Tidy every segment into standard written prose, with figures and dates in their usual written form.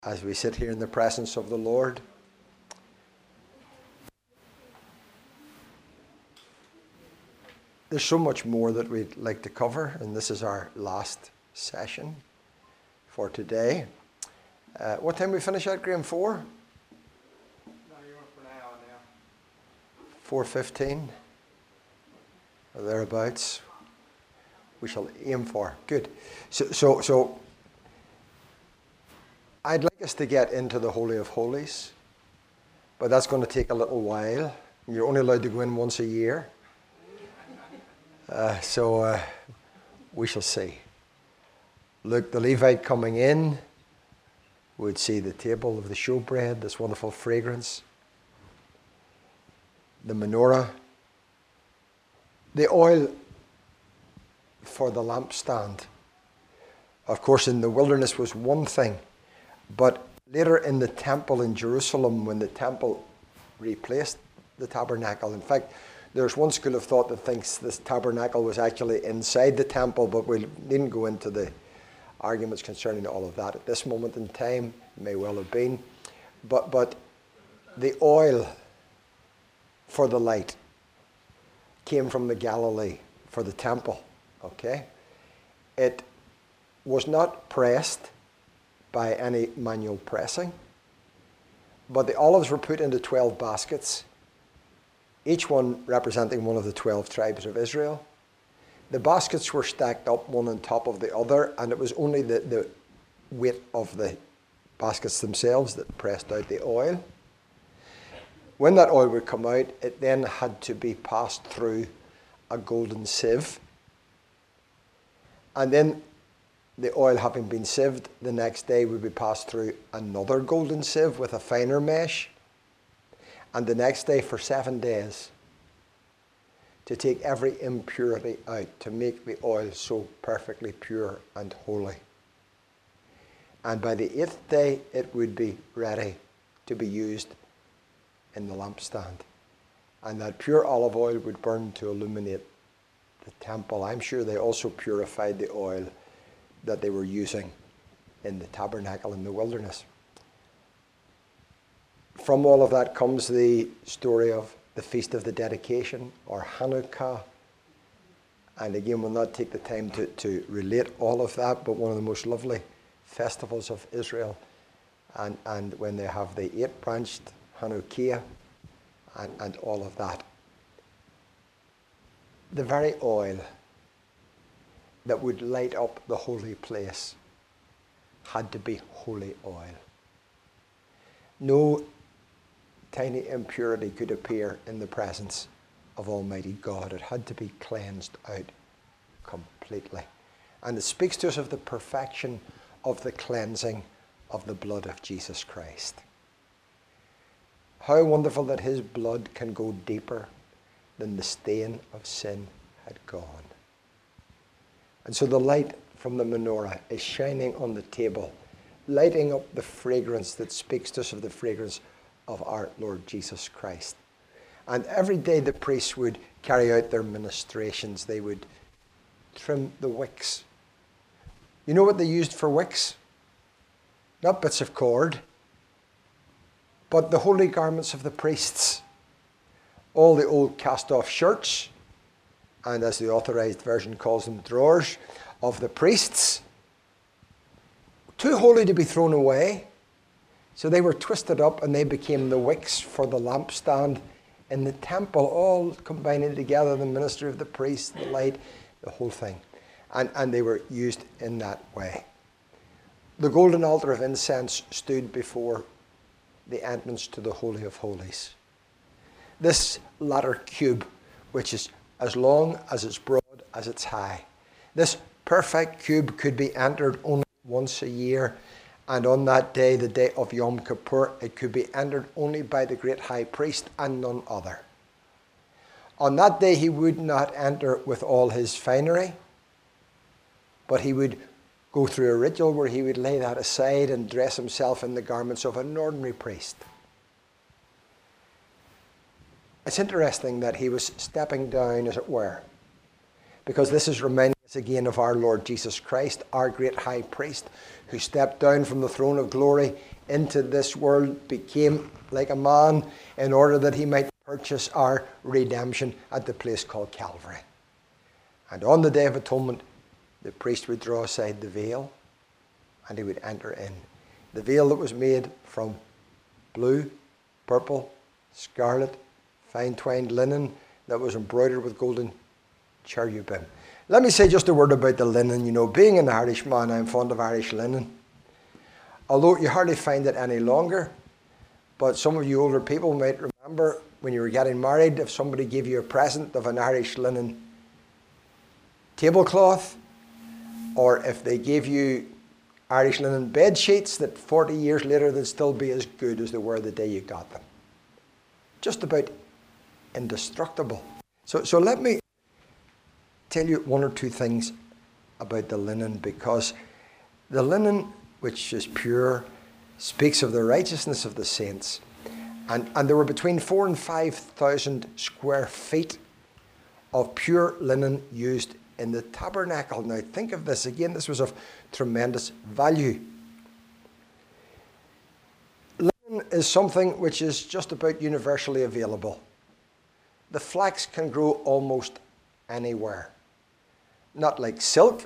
as we sit here in the presence of the Lord. There's so much more that we'd like to cover, and this is our last session for today. What time we finish at, Graham? 4? No, you're on for an hour now. 4:15? Or thereabouts. We shall aim for. Good. So I'd like us to get into the Holy of Holies, but that's going to take a little while. You're only allowed to go in once a year. So we shall see. Look, the Levite coming in would see the table of the showbread, this wonderful fragrance, the menorah, the oil for the lampstand. Of course, in the wilderness was one thing, but later in the temple in Jerusalem, when the temple replaced the tabernacle, in fact, there's one school of thought that thinks this tabernacle was actually inside the temple, but we didn't go into the arguments concerning all of that at this moment in time. It may well have been. But the oil for the light came from the Galilee for the temple. Okay? It was not pressed by any manual pressing, but the olives were put into 12 baskets, each one representing one of the 12 tribes of Israel. The baskets were stacked up one on top of the other, and it was only the weight of the baskets themselves that pressed out the oil. When that oil would come out, it then had to be passed through a golden sieve. And then the oil having been sieved, the next day would be passed through another golden sieve with a finer mesh. And the next day for 7 days to take every impurity out, to make the oil so perfectly pure and holy. And by the 8th day, it would be ready to be used in the lampstand. And that pure olive oil would burn to illuminate the temple. I'm sure they also purified the oil that they were using in the tabernacle in the wilderness. From all of that comes the story of the Feast of the Dedication, or Hanukkah. And again, we'll not take the time to relate all of that, but one of the most lovely festivals of Israel. And when they have the 8-branched Hanukkah and all of that. The very oil that would light up the holy place had to be holy oil. No tiny impurity could appear in the presence of Almighty God. It had to be cleansed out completely. And it speaks to us of the perfection of the cleansing of the blood of Jesus Christ. How wonderful that his blood can go deeper than the stain of sin had gone. And so the light from the menorah is shining on the table, lighting up the fragrance that speaks to us of the fragrance of our Lord Jesus Christ. And every day the priests would carry out their ministrations. They would trim the wicks. You know what they used for wicks? Not bits of cord, but the holy garments of the priests. All the old cast-off shirts, and as the Authorized Version calls them, drawers of the priests, too holy to be thrown away. So they were twisted up and they became the wicks for the lampstand in the temple, all combining together, the ministry of the priest, the light, the whole thing. And they were used in that way. The golden altar of incense stood before the entrance to the Holy of Holies. This latter cube, which is as long as it's broad as it's high. This perfect cube could be entered only once a year. And on that day, the day of Yom Kippur, it could be entered only by the great high priest and none other. On that day, he would not enter with all his finery, but he would go through a ritual where he would lay that aside and dress himself in the garments of an ordinary priest. It's interesting that he was stepping down, as it were, because this is reminding us again of our Lord Jesus Christ, our great high priest, who stepped down from the throne of glory into this world, became like a man in order that he might purchase our redemption at the place called Calvary. And on the Day of Atonement, the priest would draw aside the veil and he would enter in. The veil that was made from blue, purple, scarlet, fine twined linen that was embroidered with golden cherubim. Let me say just a word about the linen. You know, being an Irishman, I'm fond of Irish linen. Although you hardly find it any longer. But some of you older people might remember when you were getting married, if somebody gave you a present of an Irish linen tablecloth, or if they gave you Irish linen bed sheets that 40 years later they'd still be as good as they were the day you got them. Just about indestructible. So let me tell you one or two things about the linen, because the linen, which is pure, speaks of the righteousness of the saints. And there were between 4,000 and 5,000 square feet of pure linen used in the tabernacle. Now think of this again, this was of tremendous value. Linen is something which is just about universally available. The flax can grow almost anywhere. Not like silk.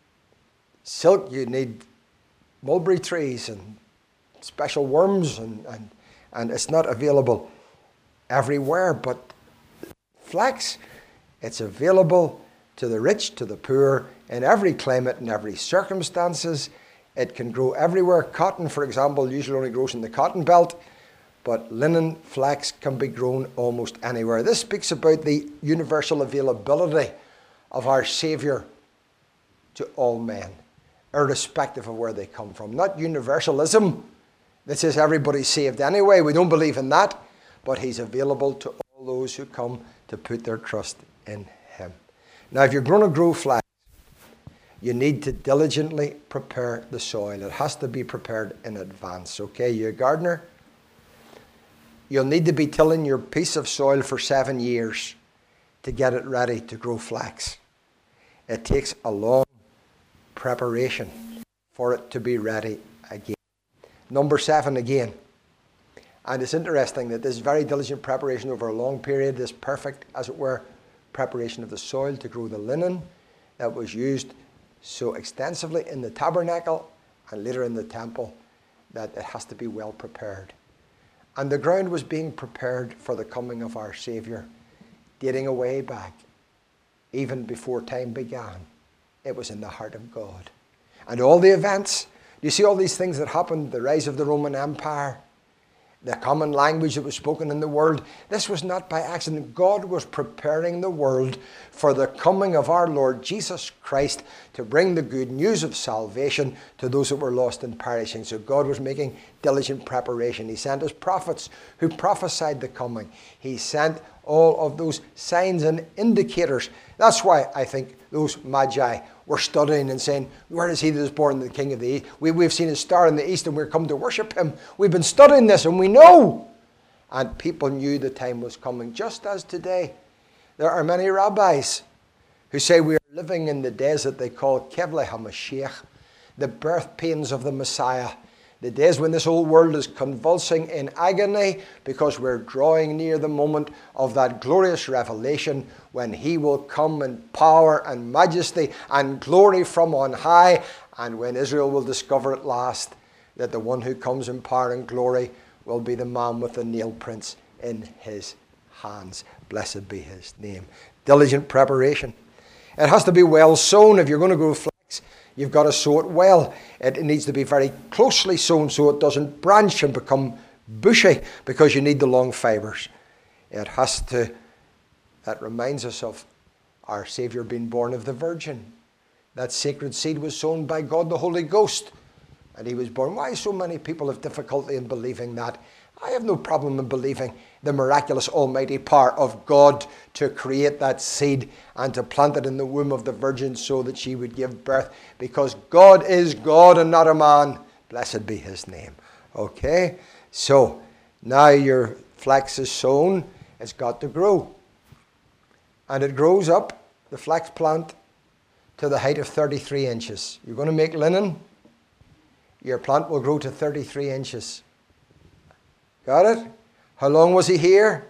Silk, you need mulberry trees and special worms, and it's not available everywhere. But flax, it's available to the rich, to the poor, in every climate and every circumstances. It can grow everywhere. Cotton, for example, usually only grows in the cotton belt, but linen, flax can be grown almost anywhere. This speaks about the universal availability of our Saviour to all men, irrespective of where they come from. Not universalism that says everybody's saved anyway. We don't believe in that, but he's available to all those who come to put their trust in him. Now, if you're going to grow flax, you need to diligently prepare the soil. It has to be prepared in advance, okay? You're a gardener. You'll need to be tilling your piece of soil for 7 years to get it ready to grow flax. It takes a long preparation for it to be ready again. Number 7 again. And it's interesting that this very diligent preparation over a long period, this perfect, as it were, preparation of the soil to grow the linen that was used so extensively in the tabernacle and later in the temple, that it has to be well prepared. And the ground was being prepared for the coming of our Saviour, dating away back, even before time began. It was in the heart of God. And all the events, you see all these things that happened, the rise of the Roman Empire, the common language that was spoken in the world, this was not by accident. God was preparing the world for the coming of our Lord Jesus Christ to bring the good news of salvation to those that were lost and perishing. So God was making diligent preparation. He sent his prophets who prophesied the coming. He sent all of those signs and indicators. That's why I think those magi were studying and saying, where is he that is born the King of the East? We've seen his star in the east and we're come to worship him. We've been studying this and we know. And people knew the time was coming. Just as today, there are many rabbis who say we are living in the days that they call Kevlei HaMashiach, the birth pains of the Messiah. The days when this whole world is convulsing in agony because we're drawing near the moment of that glorious revelation when he will come in power and majesty and glory from on high, and when Israel will discover at last that the one who comes in power and glory will be the man with the nail prints in his hands. Blessed be his name. Diligent preparation. It has to be well sown. If you're going to grow flax, you've got to sow it well. It needs to be very closely sown so it doesn't branch and become bushy, because you need the long fibers. It has to, that reminds us of our Saviour being born of the Virgin. That sacred seed was sown by God the Holy Ghost, and he was born. Why so many people have difficulty in believing that? I have no problem in believing the miraculous almighty power of God to create that seed and to plant it in the womb of the Virgin so that she would give birth, because God is God and not a man. Blessed be his name. Okay, so now your flax is sown. It's got to grow. And it grows up, the flax plant, to the height of 33 inches. You're going to make linen, your plant will grow to 33 inches. Got it? How long was he here?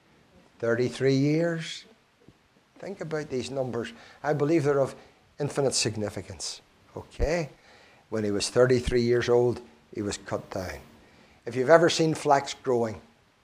33 years. Think about these numbers. I believe they're of infinite significance. Okay? When he was 33 years old, he was cut down. If you've ever seen flax growing,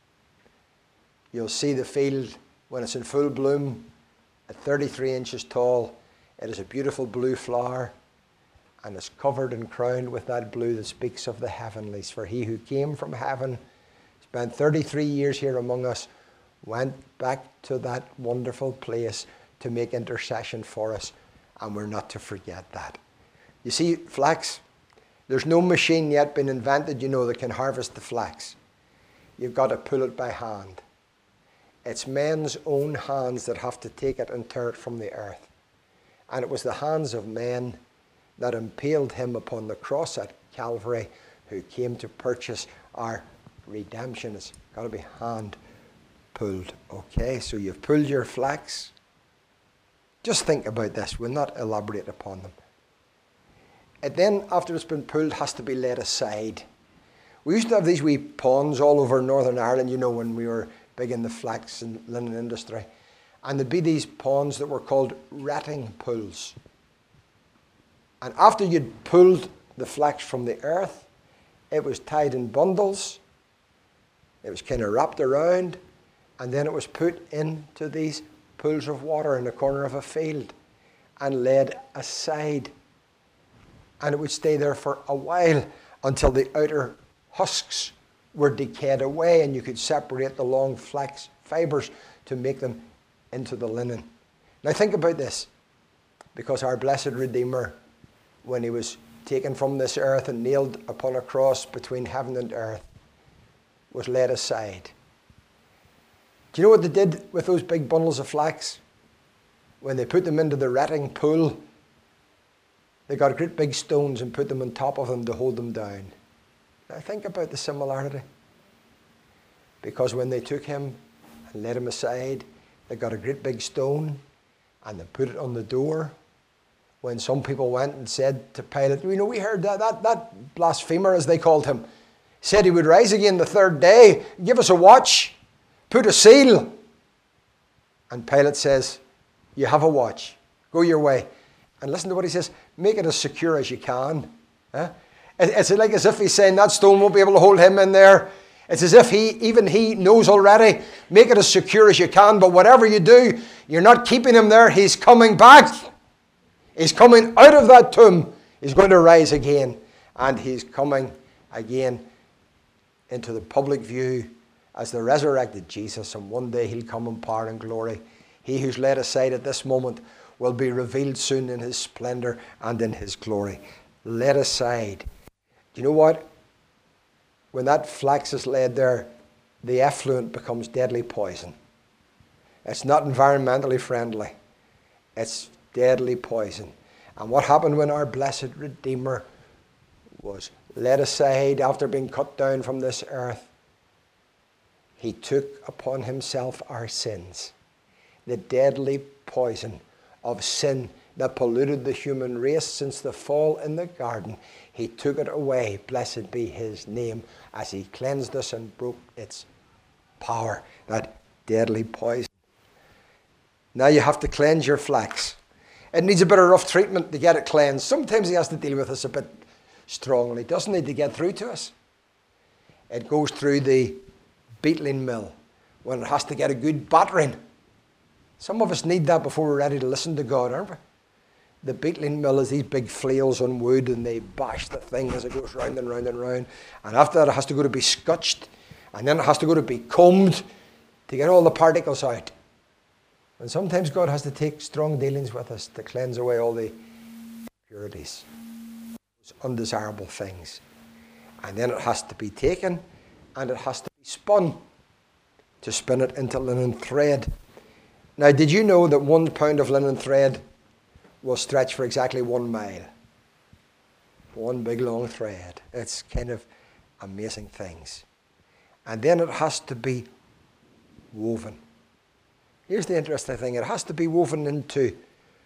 you'll see the field when it's in full bloom at 33 inches tall. It is a beautiful blue flower, and it's covered and crowned with that blue that speaks of the heavenlies. For he who came from heaven, spent 33 years here among us, went back to that wonderful place to make intercession for us, and we're not to forget that. You see, flax, there's no machine yet been invented, that can harvest the flax. You've got to pull it by hand. It's men's own hands that have to take it and tear it from the earth. And it was the hands of men that impaled him upon the cross at Calvary who came to purchase our redemption. It's got to be hand pulled. Okay, so you've pulled your flax. Just think about this. We'll not elaborate upon them. It then, after it's been pulled, has to be laid aside. We used to have these wee ponds all over Northern Ireland, when we were big in the flax and linen industry. And there'd be these ponds that were called retting pools. And after you'd pulled the flax from the earth, it was tied in bundles. It was kind of wrapped around. And then it was put into these pools of water in the corner of a field and laid aside. And it would stay there for a while until the outer husks were decayed away and you could separate the long flax fibers to make them into the linen. Now think about this, because our blessed Redeemer, when he was taken from this earth and nailed upon a cross between heaven and earth, was laid aside. Do you know what they did with those big bundles of flax? When they put them into the retting pool, they got great big stones and put them on top of them to hold them down. Now think about the similarity. Because when they took him and laid him aside, they got a great big stone and they put it on the door. When some people went and said to Pilate, we heard that blasphemer, as they called him, said he would rise again the third day. Give us a watch. Put a seal. And Pilate says, you have a watch. Go your way. And listen to what he says. Make it as secure as you can. It's like as if he's saying that stone won't be able to hold him in there. It's as if even he knows already. Make it as secure as you can, but whatever you do, you're not keeping him there. He's coming back. He's coming out of that tomb. He's going to rise again. And he's coming again into the public view as the resurrected Jesus. And one day he'll come in power and glory. He who's laid aside at this moment will be revealed soon in his splendor and in his glory. Laid aside. Do you know what? When that flax is laid there, the effluent becomes deadly poison. It's not environmentally friendly. It's deadly poison. And what happened when our blessed Redeemer was laid aside after being cut down from this earth? He took upon himself our sins. The deadly poison of sin that polluted the human race since the fall in the garden. He took it away, blessed be his name, as he cleansed us and broke its power, that deadly poison. Now you have to cleanse your flax. It needs a bit of rough treatment to get it cleansed. Sometimes he has to deal with us a bit strongly, doesn't he, to get through to us? It goes through the beetling mill when it has to get a good battering. Some of us need that before we're ready to listen to God, aren't we? The beetling mill is these big flails on wood, and they bash the thing as it goes round and round and round. And after that, it has to go to be scotched, and then it has to go to be combed to get all the particles out. And sometimes God has to take strong dealings with us to cleanse away all the impurities, those undesirable things. And then it has to be taken, and it has to be spun to spin it into linen thread. Now, did you know that 1 pound of linen thread will stretch for exactly 1 mile? One big long thread. It's kind of amazing things. And then it has to be woven. Here's the interesting thing. It has to be woven into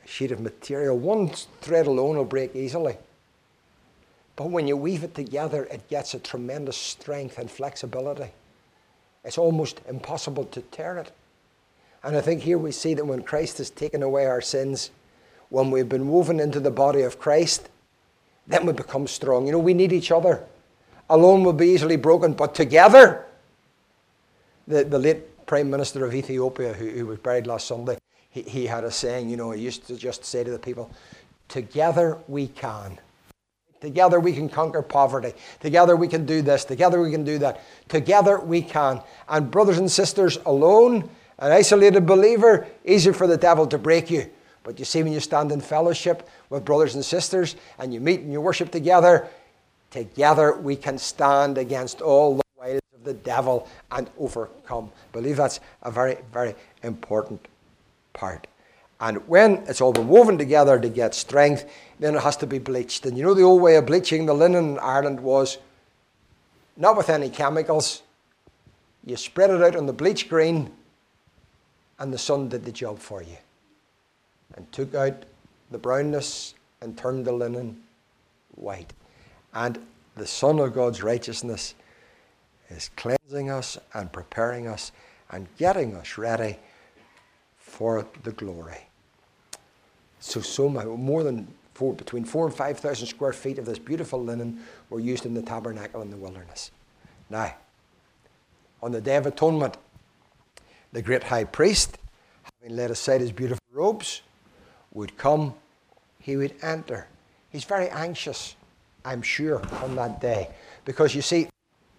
sheet of material. One thread alone will break easily. But when you weave it together, it gets a tremendous strength and flexibility. It's almost impossible to tear it. And I think here we see that when Christ has taken away our sins, when we've been woven into the body of Christ, then we become strong. You know, we need each other. Alone we'll be easily broken, but together, the late Prime Minister of Ethiopia, who was buried last Sunday, he had a saying, you know, he used to just say to the people, together we can. Together we can conquer poverty. Together we can do this. Together we can do that. Together we can. And brothers and sisters, alone, an isolated believer, easy for the devil to break you. But you see, when you stand in fellowship with brothers and sisters and you meet and you worship together, together we can stand against all the wiles of the devil and overcome. I believe that's a very, very important part. And when it's all been woven together to get strength, then it has to be bleached. And you know the old way of bleaching the linen in Ireland was not with any chemicals. You spread it out on the bleach green and the sun did the job for you. And took out the brownness and turned the linen white. And the Son of God's righteousness is cleansing us and preparing us and getting us ready for the glory. So more than between 4,000 and 5,000 square feet of this beautiful linen were used in the tabernacle in the wilderness. Now, on the Day of Atonement, the great high priest, having laid aside his beautiful robes, would come, he would enter. He's very anxious, I'm sure, on that day. Because you see,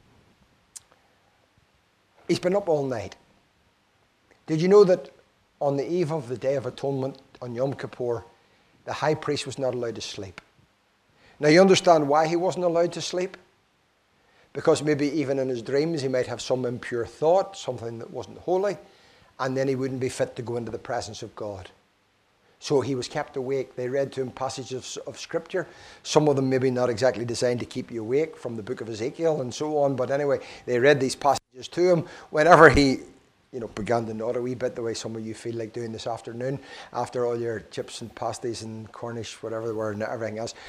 he's been up all night. Did you know that on the eve of the Day of Atonement, on Yom Kippur, the high priest was not allowed to sleep? Now you understand why he wasn't allowed to sleep? Because maybe even in his dreams he might have some impure thought, something that wasn't holy, and then he wouldn't be fit to go into the presence of God. So he was kept awake. They read to him passages of Scripture, some of them maybe not exactly designed to keep you awake, from the book of Ezekiel and so on, but anyway, they read these passages to him whenever he began to nod a wee bit, the way some of you feel like doing this afternoon, after all your chips and pasties and Cornish, whatever they were, and everything else.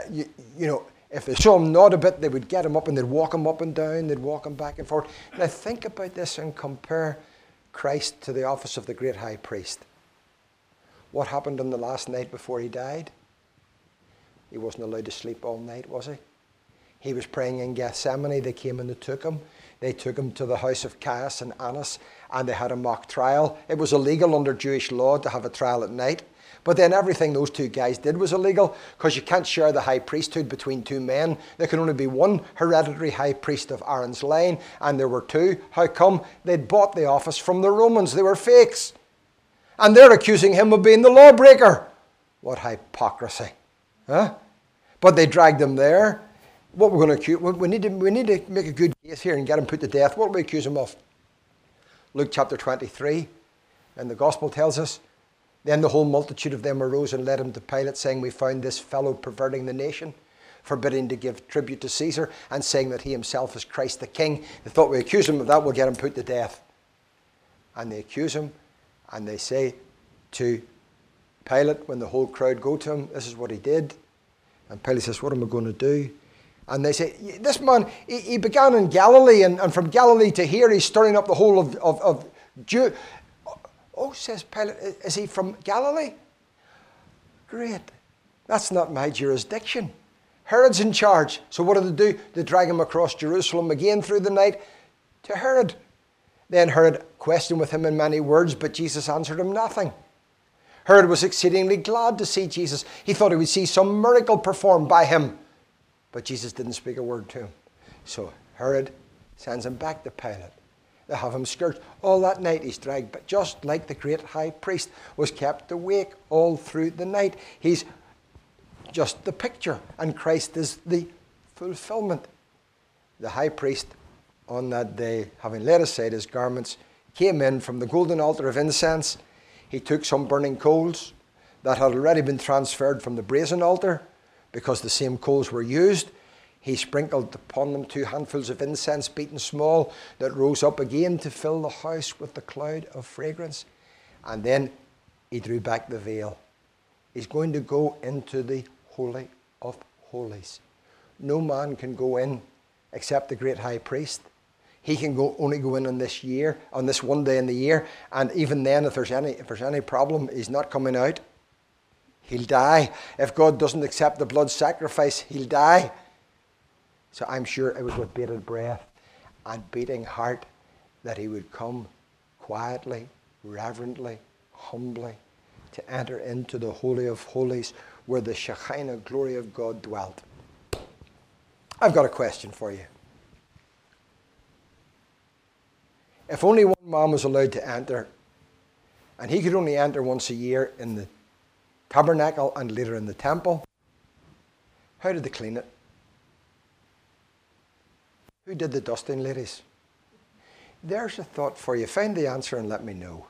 If they saw him nod a bit, they would get him up and they'd walk him up and down, they'd walk him back and forth. Now think about this and compare Christ to the office of the great high priest. What happened on the last night before he died? He wasn't allowed to sleep all night, was he? He was praying in Gethsemane. They came and they took him. They took him to the house of Caiaphas and Annas, and they had a mock trial. It was illegal under Jewish law to have a trial at night. But then everything those two guys did was illegal, because you can't share the high priesthood between two men. There can only be one hereditary high priest of Aaron's line, and there were two. How come? They'd bought the office from the Romans. They were fakes. And they're accusing him of being the lawbreaker. What hypocrisy. Huh? But they dragged him there. What we're going to accuse, we need to make a good case here and get him put to death. What do we accuse him of? Luke chapter 23, and the gospel tells us, then the whole multitude of them arose and led him to Pilate, saying, we found this fellow perverting the nation, forbidding to give tribute to Caesar, and saying that he himself is Christ the King. They thought, we accuse him of that, we'll get him put to death. And they accuse him, and they say to Pilate, when the whole crowd go to him, this is what he did. And Pilate says, what am I going to do? And they say, this man, he began in Galilee, and from Galilee to here, he's stirring up the whole of Jew. Oh, says Pilate, is he from Galilee? Great. That's not my jurisdiction. Herod's in charge. So what do? They drag him across Jerusalem again through the night to Herod. Then Herod questioned with him in many words, but Jesus answered him nothing. Herod was exceedingly glad to see Jesus. He thought he would see some miracle performed by him. But Jesus didn't speak a word to him. So Herod sends him back to Pilate. They have him scourged. All that night he's dragged, but just like the great high priest was kept awake all through the night. He's just the picture, and Christ is the fulfillment. The high priest on that day, having laid aside his garments, came in from the golden altar of incense. He took some burning coals that had already been transferred from the brazen altar, because the same coals were used. He sprinkled upon them 2 handfuls of incense, beaten small, that rose up again to fill the house with the cloud of fragrance. And then he drew back the veil. He's going to go into the Holy of Holies. No man can go in except the great high priest. He can only go in on this year, on this one day in the year, and even then, if there's any problem, he's not coming out. He'll die. If God doesn't accept the blood sacrifice, he'll die. So I'm sure it was with bated breath and beating heart that he would come quietly, reverently, humbly, to enter into the Holy of Holies where the Shekinah glory of God dwelt. I've got a question for you. If only one man was allowed to enter, and he could only enter once a year in the tabernacle and later in the temple, how did they clean it? Who did the dusting, ladies? There's a thought for you. Find the answer and let me know.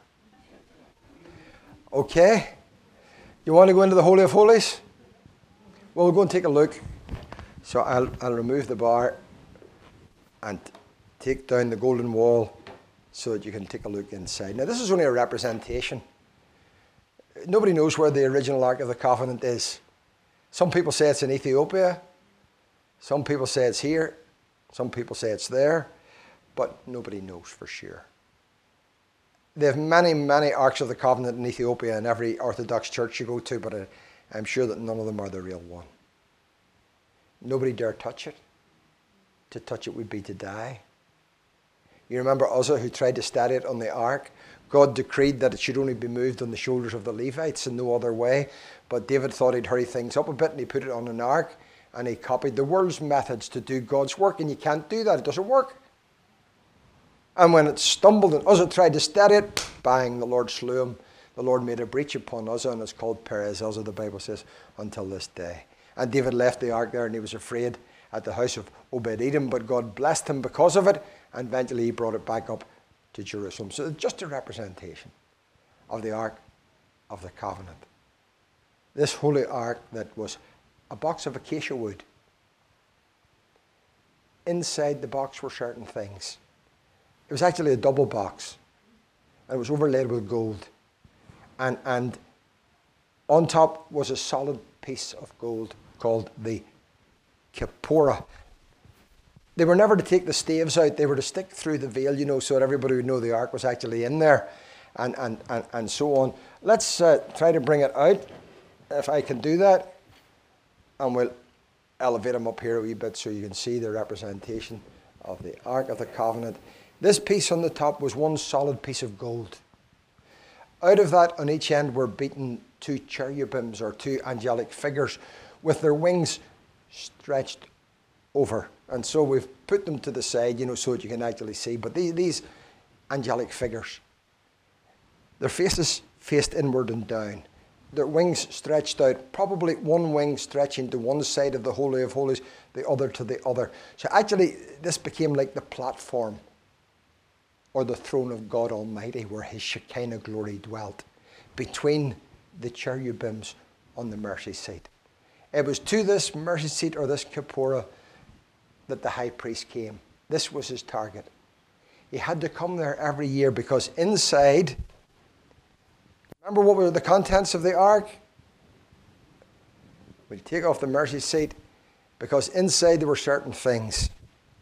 Okay? You want to go into the Holy of Holies? Well, we'll go and take a look. So I'll remove the bar and take down the golden wall so that you can take a look inside. Now, this is only a representation. Nobody knows where the original Ark of the Covenant is. Some people say it's in Ethiopia. Some people say it's here. Some people say it's there. But nobody knows for sure. They have many, many Arks of the Covenant in Ethiopia in every Orthodox church you go to, but I'm sure that none of them are the real one. Nobody dare touch it. To touch it would be to die. You remember Uzzah, who tried to steady it on the ark? God decreed that it should only be moved on the shoulders of the Levites and no other way. But David thought he'd hurry things up a bit and he put it on an ark and he copied the world's methods to do God's work. And you can't do that. It doesn't work. And when it stumbled and Uzzah tried to steady it, bang, the Lord slew him. The Lord made a breach upon Uzzah, and it's called Perez Uzzah, the Bible says, until this day. And David left the ark there and he was afraid at the house of Obed-Edom, but God blessed him because of it, and eventually he brought it back up to Jerusalem. So just a representation of the Ark of the Covenant. This holy ark that was a box of acacia wood. Inside the box were certain things. It was actually a double box, and it was overlaid with gold. And on top was a solid piece of gold called the Kephora. They were never to take the staves out. They were to stick through the veil, so that everybody would know the ark was actually in there, and so on. Let's try to bring it out, if I can do that. And we'll elevate them up here a wee bit so you can see the representation of the Ark of the Covenant. This piece on the top was one solid piece of gold. Out of that, on each end, were beaten two cherubims, or two angelic figures, with their wings stretched over. And so we've put them to the side, so that you can actually see. But these angelic figures, their faces faced inward and down. Their wings stretched out, probably one wing stretching to one side of the Holy of Holies, the other to the other. So actually, this became like the platform or the throne of God Almighty, where his Shekinah glory dwelt, between the cherubims on the mercy seat. It was to this mercy seat, or this Kephora, that the high priest came. This was his target. He had to come there every year because inside, remember what were the contents of the ark? We'll take off the mercy seat, because inside there were certain things.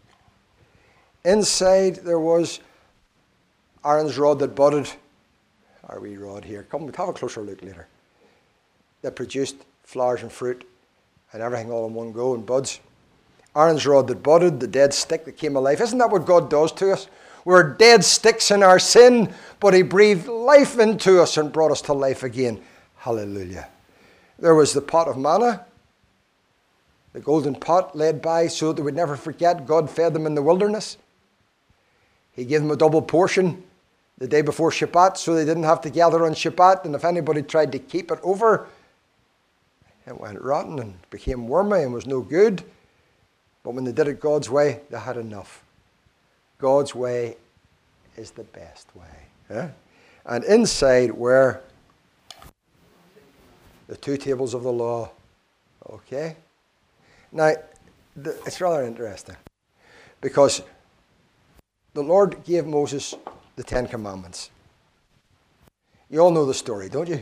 Inside there was Aaron's rod that budded. Our wee rod here. Come, we'll have a closer look later. That produced flowers and fruit and everything all in one go, and buds. Aaron's rod that budded, the dead stick that came alive. Isn't that what God does to us? We're dead sticks in our sin, but he breathed life into us and brought us to life again. Hallelujah. There was the pot of manna, the golden pot laid by so that they would never forget God fed them in the wilderness. He gave them a double portion the day before Shabbat so they didn't have to gather on Shabbat, and if anybody tried to keep it over, it went rotten and became wormy and was no good. But when they did it God's way, they had enough. God's way is the best way. Yeah? And inside were the two tables of the law. Okay? Now, it's rather interesting, because the Lord gave Moses the 10 Commandments. You all know the story, don't you?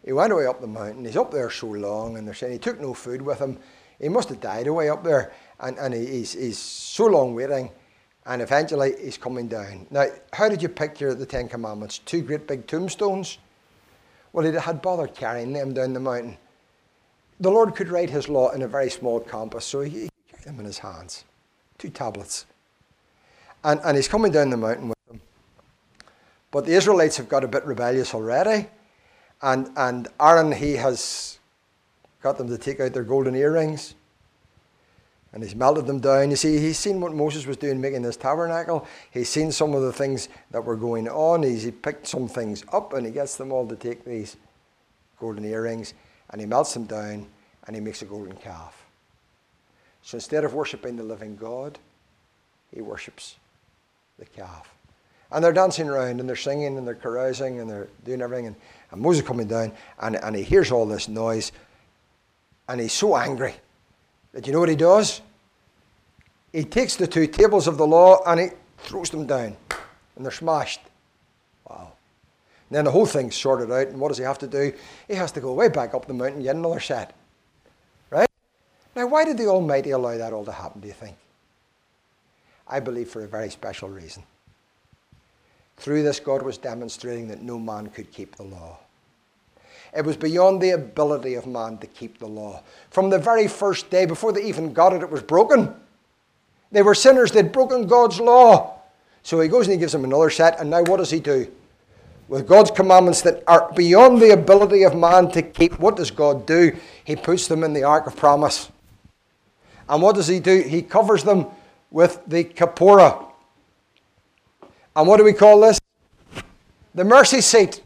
He went away up the mountain. He's up there so long, and they're saying he took no food with him. He must have died away up there, and he's so long waiting, and eventually he's coming down. Now, how did you picture the Ten Commandments? 2 great big tombstones? Well, he had bothered carrying them down the mountain. The Lord could write his law in a very small compass, so he carried them in his hands. 2 tablets. And he's coming down the mountain with them. But the Israelites have got a bit rebellious already. And Aaron, he has got them to take out their golden earrings. And he's melted them down. You see, he's seen what Moses was doing making this tabernacle. He's seen some of the things that were going on. He picked some things up, and he gets them all to take these golden earrings, and he melts them down, and he makes a golden calf. So instead of worshipping the living God, he worships the calf. And they're dancing around, and they're singing, and they're carousing, and they're doing everything. And Moses coming down, and he hears all this noise, and he's so angry that you know what he does? He takes the 2 tables of the law, and he throws them down, and they're smashed. Wow. And then the whole thing's sorted out, and what does he have to do? He has to go way back up the mountain and get another set. Right? Now, why did the Almighty allow that all to happen, do you think? I believe for a very special reason. Through this, God was demonstrating that no man could keep the law. It was beyond the ability of man to keep the law. From the very first day, before they even got it, it was broken. They were sinners. They'd broken God's law. So he goes and he gives them another set, and now what does he do? With God's commandments that are beyond the ability of man to keep, what does God do? He puts them in the Ark of Promise. And what does he do? He covers them with the Kapora. And what do we call this? The mercy seat.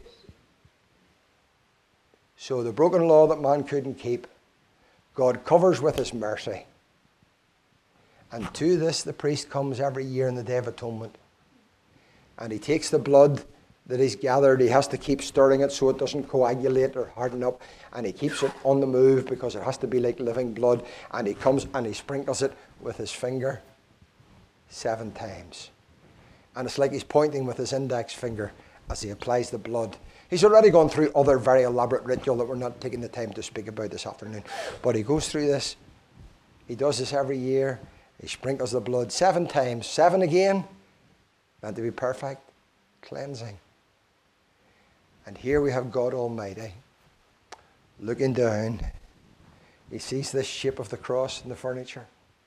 So the broken law that man couldn't keep, God covers with his mercy. And to this the priest comes every year on the Day of Atonement. And he takes the blood that he's gathered. He has to keep stirring it so it doesn't coagulate or harden up. And he keeps it on the move because it has to be like living blood. And he comes and he sprinkles it with his finger 7 times. And it's like he's pointing with his index finger as he applies the blood. He's already gone through other very elaborate ritual that we're not taking the time to speak about this afternoon. But he goes through this. He does this every year. He sprinkles the blood 7 times. 7 again. Meant to be perfect. Cleansing. And here we have God Almighty looking down. He sees this shape of the cross in the furniture.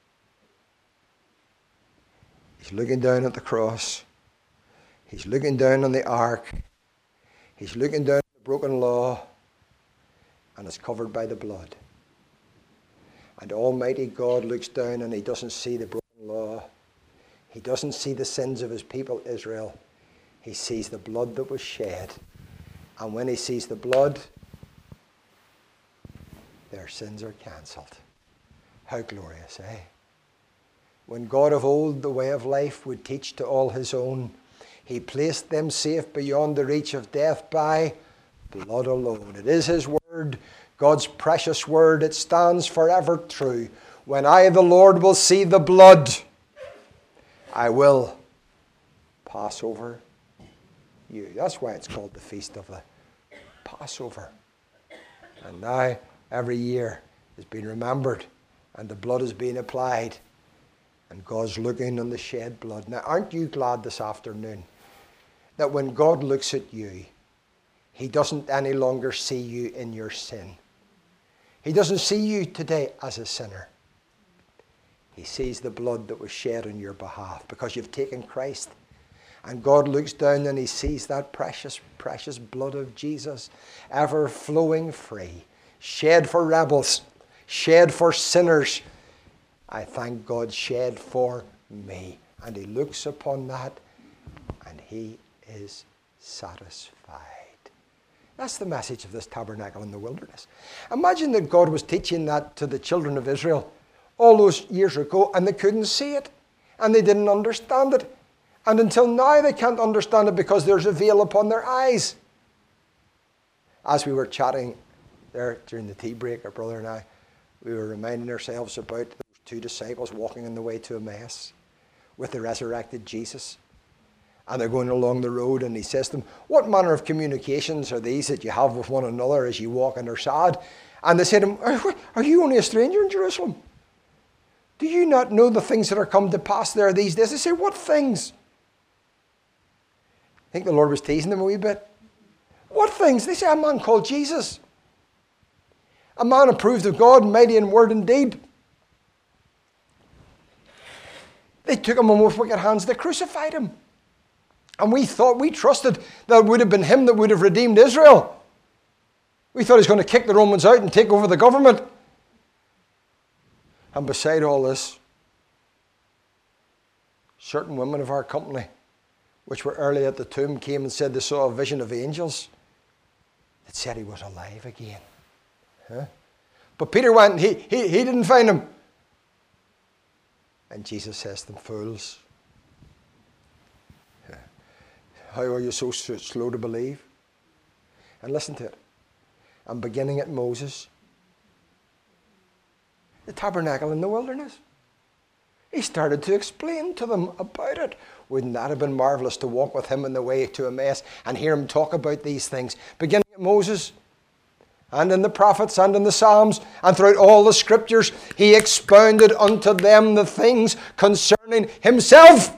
He's looking down at the cross. He's looking down on the ark. He's looking down at the broken law. And it's covered by the blood. And Almighty God looks down and he doesn't see the broken law. He doesn't see the sins of his people Israel. He sees the blood that was shed. And when he sees the blood, their sins are cancelled. How glorious, eh? When God of old, the way of life, would teach to all his own, he placed them safe beyond the reach of death by blood alone. It is his word, God's precious word. It stands forever true. When I, the Lord, will see the blood, I will pass over you. That's why it's called the Feast of the Passover. And now, every year, it's been remembered, and the blood is being applied. And God's looking on the shed blood. Now, aren't you glad this afternoon that when God looks at you, he doesn't any longer see you in your sin. He doesn't see you today as a sinner. He sees the blood that was shed on your behalf because you've taken Christ. And God looks down and he sees that precious, precious blood of Jesus ever flowing free, shed for rebels, shed for sinners. I thank God shed for me. And he looks upon that and he is satisfied. That's the message of this tabernacle in the wilderness. Imagine that God was teaching that to the children of Israel all those years ago and they couldn't see it and they didn't understand it. And until now they can't understand it because there's a veil upon their eyes. As we were chatting there during the tea break, our brother and I, we were reminding ourselves about 2 disciples walking on the way to Emmaus with the resurrected Jesus. And they're going along the road, and he says to them, what manner of communications are these that you have with one another as you walk and are sad? And they said to him, are you only a stranger in Jerusalem? Do you not know the things that are come to pass there these days? They say, what things? I think the Lord was teasing them a wee bit. What things? They say, a man called Jesus. A man approved of God, mighty in word and deed. They took him on with wicked hands. They crucified him. And we trusted that it would have been him that would have redeemed Israel. We thought he was going to kick the Romans out and take over the government. And beside all this, certain women of our company, which were early at the tomb, came and said they saw a vision of angels that said he was alive again. Huh? But Peter went, he didn't find him. And Jesus says to them, fools, how are you so slow to believe? And listen to it. And beginning at Moses, the tabernacle in the wilderness, he started to explain to them about it. Wouldn't that have been marvelous to walk with him in the way to Emmaus and hear him talk about these things? Beginning at Moses, and in the prophets, and in the Psalms, and throughout all the scriptures, he expounded unto them the things concerning himself.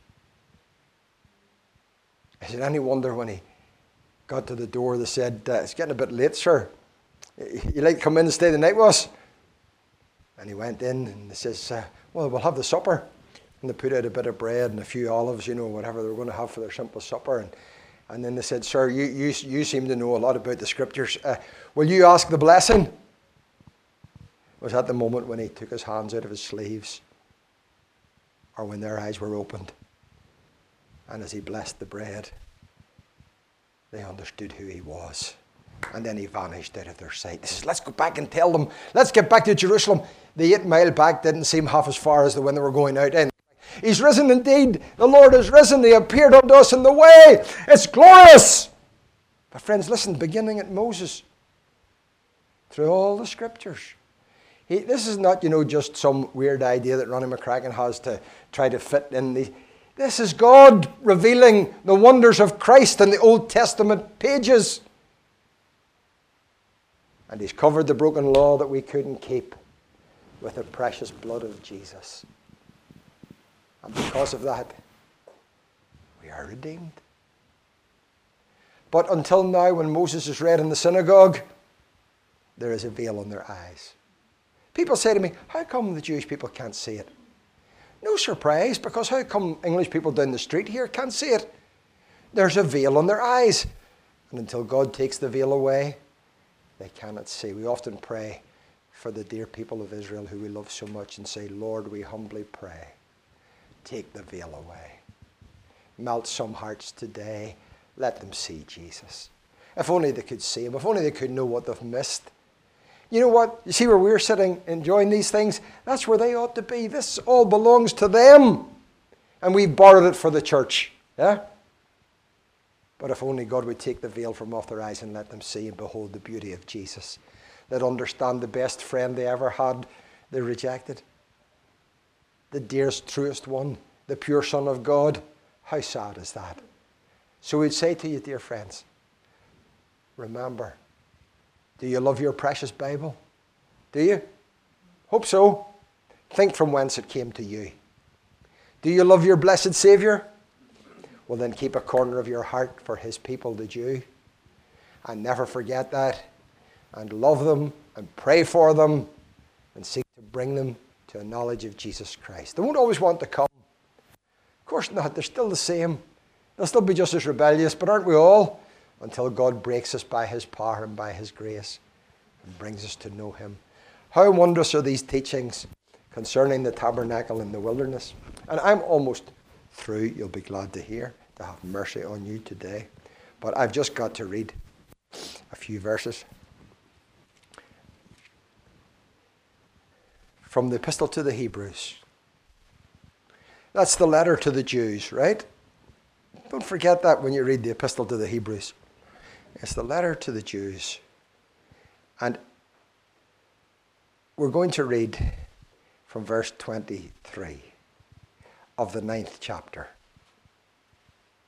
Is it any wonder when he got to the door, they said, it's getting a bit late, sir. You like to come in and stay the night with us? And he went in, and he says, well, we'll have the supper. And they put out a bit of bread and a few olives, whatever they were going to have for their simple supper. And then they said, sir, you seem to know a lot about the scriptures. Will you ask the blessing? It was at the moment when he took his hands out of his sleeves, or when their eyes were opened. And as he blessed the bread, they understood who he was. And then he vanished out of their sight. He says, let's go back and tell them. Let's get back to Jerusalem. The 8 mile back didn't seem half as far as when they were going out in. He's risen indeed. The Lord is risen. He appeared unto us in the way. It's glorious. But friends, listen, beginning at Moses, through all the scriptures. This is not, just some weird idea that Ronnie McCracken has to try to fit in the... This is God revealing the wonders of Christ in the Old Testament pages. And he's covered the broken law that we couldn't keep with the precious blood of Jesus. And because of that, we are redeemed. But until now, when Moses is read in the synagogue, there is a veil on their eyes. People say to me, how come the Jewish people can't see it? No surprise, because how come English people down the street here can't see it? There's a veil on their eyes. And until God takes the veil away, they cannot see. We often pray for the dear people of Israel who we love so much and say, Lord, we humbly pray, take the veil away. Melt some hearts today. Let them see Jesus. If only they could see him. If only they could know what they've missed. You know what? You see where we're sitting enjoying these things? That's where they ought to be. This all belongs to them. And we've borrowed it for the church. Yeah? But if only God would take the veil from off their eyes and let them see and behold the beauty of Jesus. They'd understand the best friend they ever had, they rejected. The dearest, truest one, the pure Son of God. How sad is that? So we'd say to you, dear friends, remember, do you love your precious Bible? Do you? Hope so. Think from whence it came to you. Do you love your blessed Saviour? Well, then keep a corner of your heart for his people, the Jew. And never forget that. And love them and pray for them and seek to bring them to a knowledge of Jesus Christ. They won't always want to come. Of course not. They're still the same. They'll still be just as rebellious, but aren't we all? Until God breaks us by his power and by his grace and brings us to know him. How wondrous are these teachings concerning the tabernacle in the wilderness. And I'm almost through, you'll be glad to hear, to have mercy on you today. But I've just got to read a few verses from the Epistle to the Hebrews. That's the letter to the Jews, right? Don't forget that when you read the Epistle to the Hebrews. It's the letter to the Jews. And we're going to read from verse 23 of the 9th chapter.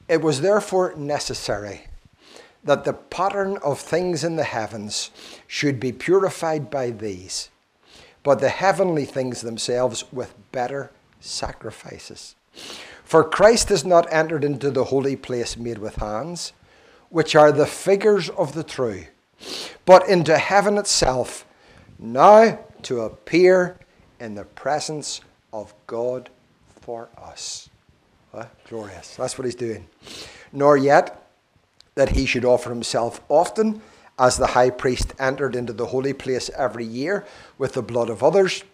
It was therefore necessary that the pattern of things in the heavens should be purified by these, but the heavenly things themselves with better sacrifices. For Christ has not entered into the holy place made with hands, which are the figures of the true, but into heaven itself, now to appear in the presence of God for us. Glorious. That's what he's doing. Nor yet that he should offer himself often, as the high priest entered into the holy place every year with the blood of others.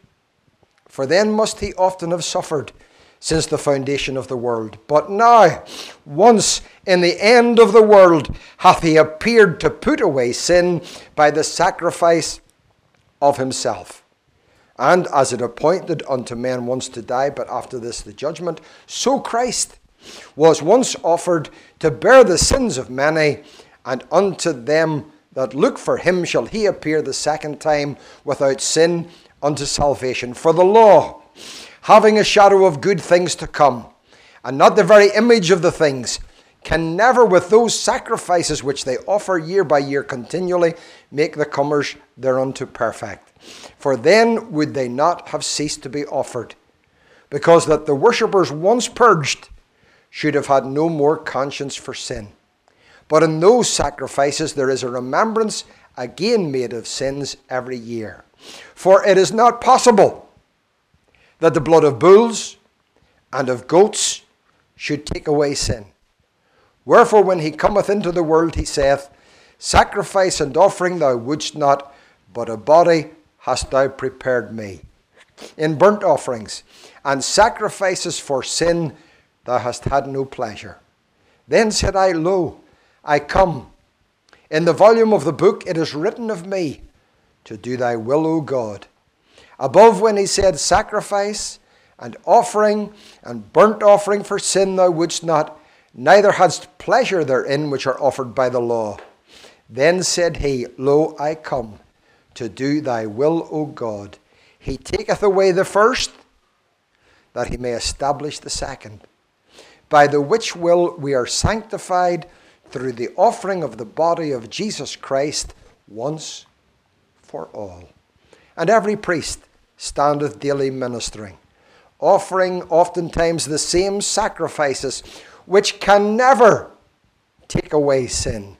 For then must he often have suffered since the foundation of the world. But now, once in the end of the world, hath he appeared to put away sin by the sacrifice of himself. And as it appointed unto men once to die, but after this the judgment, so Christ was once offered to bear the sins of many, and unto them that look for him shall he appear the second time without sin unto salvation. For the law, having a shadow of good things to come, and not the very image of the things, can never with those sacrifices which they offer year by year continually make the comers thereunto perfect. For then would they not have ceased to be offered, because that the worshippers once purged should have had no more conscience for sin. But in those sacrifices there is a remembrance again made of sins every year. For it is not possible that the blood of bulls and of goats should take away sin. Wherefore when he cometh into the world, he saith, Sacrifice and offering thou wouldst not, but a body hast thou prepared me. In burnt offerings and sacrifices for sin thou hast had no pleasure. Then said I, Lo, I come. In the volume of the book it is written of me, to do thy will, O God. Above when he said, Sacrifice and offering and burnt offering for sin thou wouldst not, neither hadst pleasure therein which are offered by the law. Then said he, Lo, I come, to do thy will, O God. He taketh away the first, that he may establish the second. By the which will we are sanctified through the offering of the body of Jesus Christ once for all. And every priest standeth daily ministering, offering oftentimes the same sacrifices, which can never take away sin.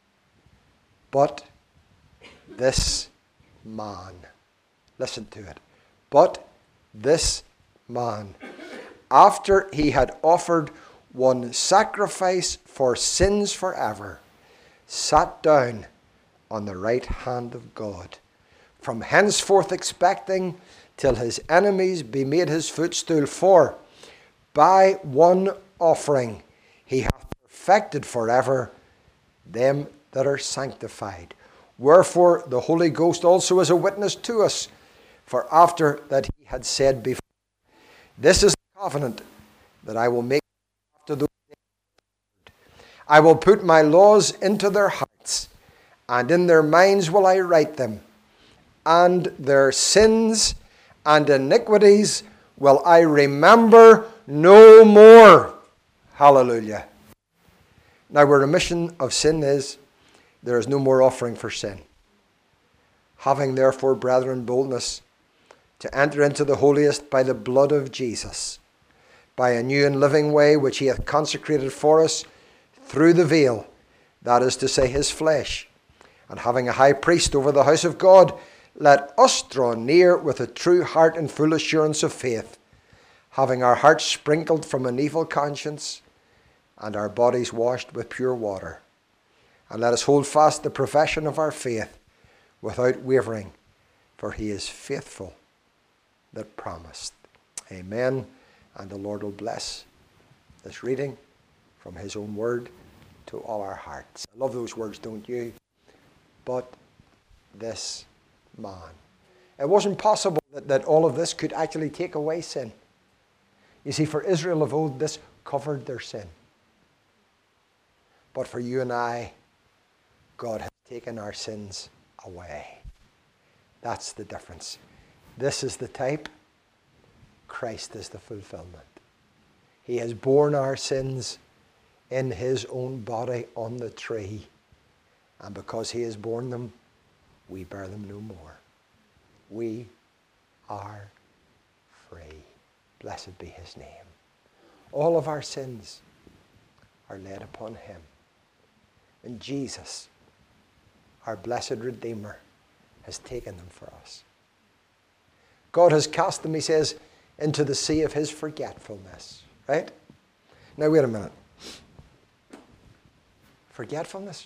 But this man, listen to it, but this man, after he had offered one sacrifice for sins forever, sat down on the right hand of God, from henceforth expecting till his enemies be made his footstool. For by one offering he hath perfected forever them that are sanctified. Wherefore the Holy Ghost also is a witness to us. For after that he had said before, This is the covenant that I will make after those days. I will put my laws into their hearts, and in their minds will I write them, and their sins and iniquities will I remember no more. Hallelujah. Now where remission of sin is, there is no more offering for sin. Having therefore, brethren, boldness to enter into the holiest by the blood of Jesus, by a new and living way which he hath consecrated for us through the veil, that is to say, his flesh. And having a high priest over the house of God, let us draw near with a true heart and full assurance of faith, having our hearts sprinkled from an evil conscience, and our bodies washed with pure water. And let us hold fast the profession of our faith without wavering, for he is faithful that promised. Amen. And the Lord will bless this reading from his own word to all our hearts. I love those words, don't you? But this man. It wasn't possible that all of this could actually take away sin. You see, for Israel of old, this covered their sin. But for you and I, God has taken our sins away. That's the difference. This is the type. Christ is the fulfillment. He has borne our sins in his own body on the tree. And because he has borne them, we bear them no more. We are free. Blessed be his name. All of our sins are laid upon him. And Jesus, our blessed Redeemer, has taken them for us. God has cast them, he says, into the sea of his forgetfulness. Right? Now wait a minute. Forgetfulness?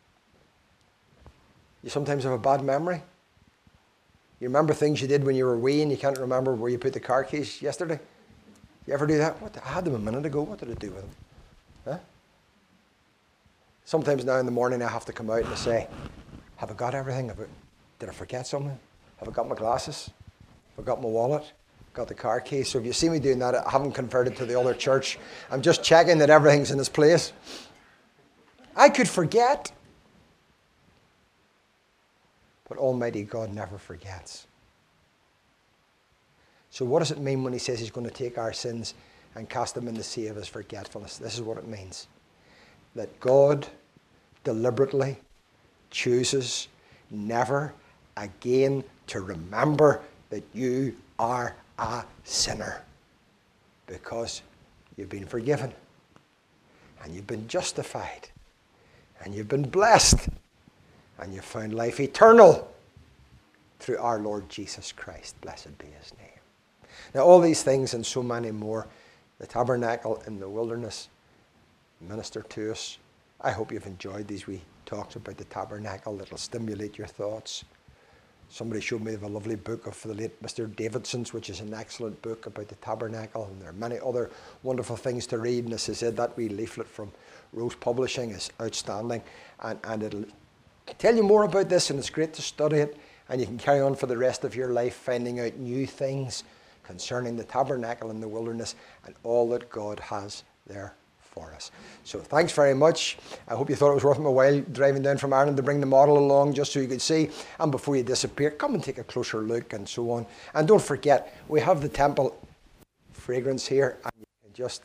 You sometimes have a bad memory? You remember things you did when you were wee and you can't remember where you put the car keys yesterday? You ever do that? I had them a minute ago. What did I do with them? Huh? Sometimes now in the morning I have to come out and say, have I got everything? Did I forget something? Have I got my glasses? Have I got my wallet? Got the car keys? So if you see me doing that, I haven't converted to the other church. I'm just checking that everything's in its place. I could forget. But Almighty God never forgets. So what does it mean when he says he's going to take our sins and cast them in the sea of his forgetfulness? This is what it means. That God deliberately chooses never again to remember that you are a sinner. Because you've been forgiven. And you've been justified. And you've been blessed. And you've found life eternal through our Lord Jesus Christ. Blessed be his name. Now all these things and so many more, the tabernacle in the wilderness, minister to us. I hope you've enjoyed these wee talks about the tabernacle that'll stimulate your thoughts. Somebody showed me a lovely book of the late Mr. Davidson's, which is an excellent book about the tabernacle, and there are many other wonderful things to read. And as I said, that wee leaflet from Rose Publishing is outstanding, and it'll tell you more about this, and it's great to study it, and you can carry on for the rest of your life finding out new things concerning the tabernacle in the wilderness and all that God has there for us. So thanks very much. I hope you thought it was worth my while driving down from Ireland to bring the model along just so you could see. And before you disappear, come and take a closer look and so on. And don't forget, we have the temple fragrance here, and you can just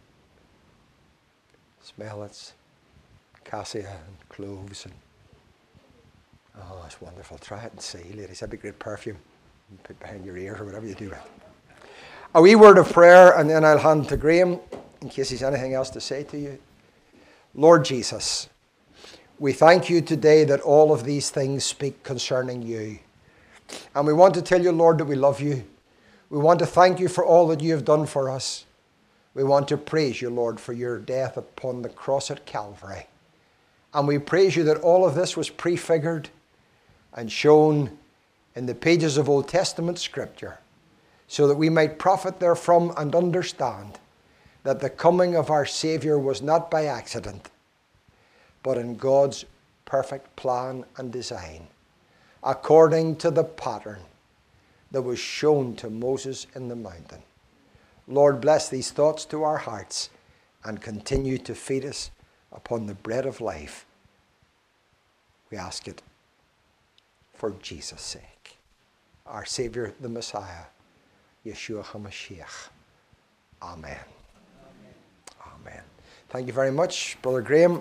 smell its cassia and cloves and oh, it's wonderful. Try it and see, ladies. That'd be great perfume. You put behind your ears or whatever you do with it. A wee word of prayer, and then I'll hand to Graham in case he's anything else to say to you. Lord Jesus, we thank you today that all of these things speak concerning you. And we want to tell you, Lord, that we love you. We want to thank you for all that you have done for us. We want to praise you, Lord, for your death upon the cross at Calvary. And we praise you that all of this was prefigured and shown in the pages of Old Testament Scripture, so that we might profit therefrom and understand that the coming of our Saviour was not by accident, but in God's perfect plan and design, according to the pattern that was shown to Moses in the mountain. Lord, bless these thoughts to our hearts and continue to feed us upon the bread of life. We ask it for Jesus' sake. Our Saviour, the Messiah, Yeshua HaMashiach. Amen. Amen. Thank you very much, Brother Graham.